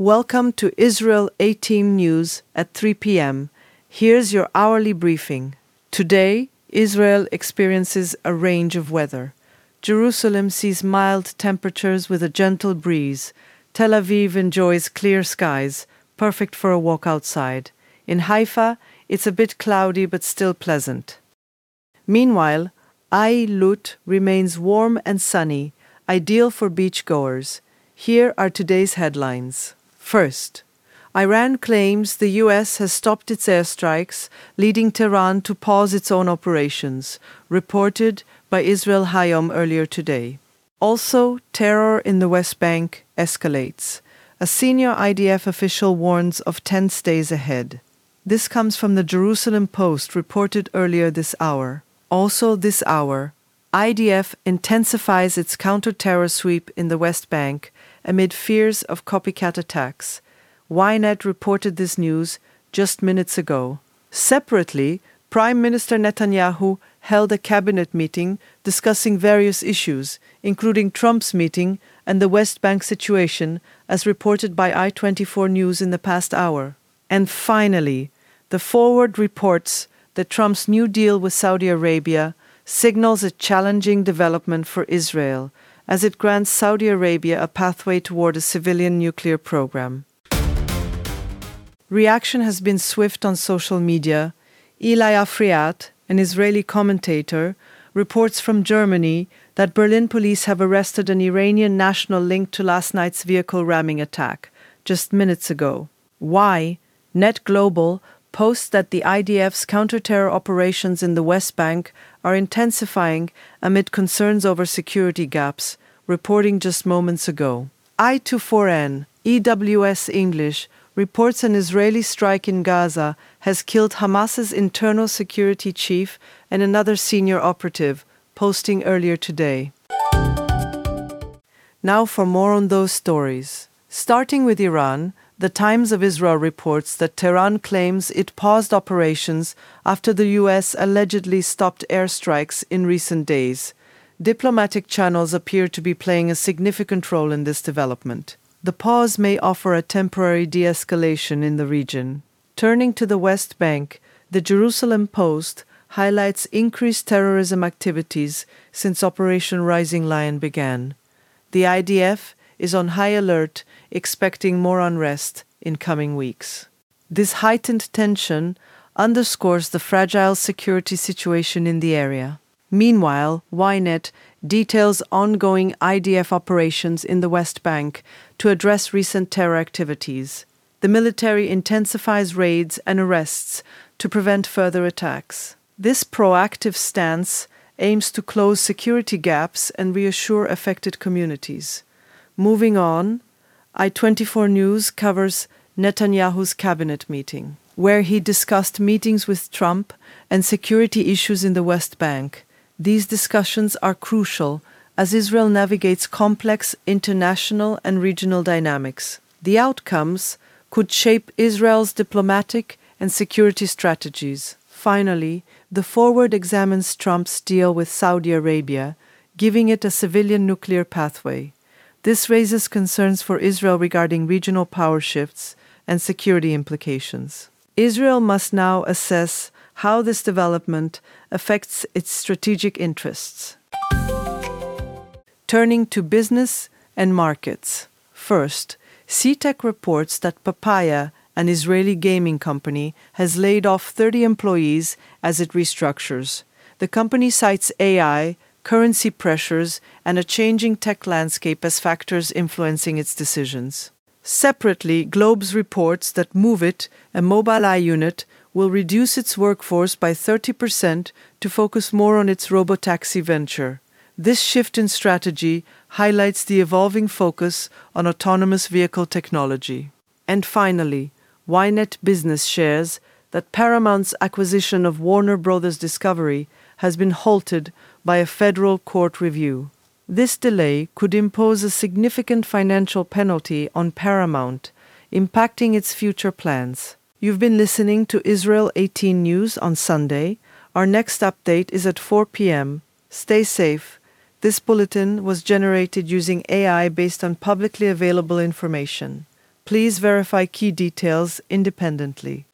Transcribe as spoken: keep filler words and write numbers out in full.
Welcome to Israel eighteen News at three p.m. Here's your hourly briefing. Today, Israel experiences a range of weather. Jerusalem sees mild temperatures with a gentle breeze. Tel Aviv enjoys clear skies, perfect for a walk outside. In Haifa, it's a bit cloudy but still pleasant. Meanwhile, Eilut remains warm and sunny, ideal for beachgoers. Here are today's headlines. First, Iran claims the U S has stopped its airstrikes, leading Tehran to pause its own operations, reported by Israel Hayom earlier today. Also, terror in the West Bank escalates. A senior I D F official warns of tense days ahead. This comes from the Jerusalem Post, reported earlier this hour. Also this hour, I D F intensifies its counter-terror sweep in the West Bank amid fears of copycat attacks. Ynet reported this news just minutes ago. Separately, Prime Minister Netanyahu held a cabinet meeting discussing various issues, including Trump's meeting and the West Bank situation, as reported by I twenty-four News in the past hour. And finally, the Forward reports that Trump's new deal with Saudi Arabia signals a challenging development for Israel, as it grants Saudi Arabia a pathway toward a civilian nuclear program. Reaction has been swift on social media. Eli Afriat, an Israeli commentator, reports from Germany that Berlin police have arrested an Iranian national linked to last night's vehicle ramming attack, just minutes ago. Why? Net Global posts that the I D F's counter-terror operations in the West Bank are intensifying amid concerns over security gaps, reporting just moments ago. I twenty-four N, E W S English, reports an Israeli strike in Gaza has killed Hamas's internal security chief and another senior operative, posting earlier today. Now for more on those stories. Starting with Iran, the Times of Israel reports that Tehran claims it paused operations after the U S allegedly stopped airstrikes in recent days. Diplomatic channels appear to be playing a significant role in this development. The pause may offer a temporary de-escalation in the region. Turning to the West Bank, the Jerusalem Post highlights increased terrorism activities since Operation Rising Lion began. The I D F is on high alert, expecting more unrest in coming weeks. This heightened tension underscores the fragile security situation in the area. Meanwhile, Ynet details ongoing I D F operations in the West Bank to address recent terror activities. The military intensifies raids and arrests to prevent further attacks. This proactive stance aims to close security gaps and reassure affected communities. Moving on, I twenty-four News covers Netanyahu's cabinet meeting, where he discussed meetings with Trump and security issues in the West Bank. These discussions are crucial as Israel navigates complex international and regional dynamics. The outcomes could shape Israel's diplomatic and security strategies. Finally, the Forward examines Trump's deal with Saudi Arabia, giving it a civilian nuclear pathway. This raises concerns for Israel regarding regional power shifts and security implications. Israel must now assess how this development affects its strategic interests. Turning to business and markets. First, C TEC reports that Papaya, an Israeli gaming company, has laid off thirty employees as it restructures. The company cites A I, currency pressures, and a changing tech landscape as factors influencing its decisions. Separately, Globes reports that Moovit, a Mobileye unit, will reduce its workforce by thirty percent to focus more on its robotaxi venture. This shift in strategy highlights the evolving focus on autonomous vehicle technology. And finally, Ynet Business shares that Paramount's acquisition of Warner Bros. Discovery has been halted by a federal court review. This delay could impose a significant financial penalty on Paramount, impacting its future plans. You've been listening to Israel eighteen News on Sunday. Our next update is at four p.m. Stay safe. This bulletin was generated using A I based on publicly available information. Please verify key details independently.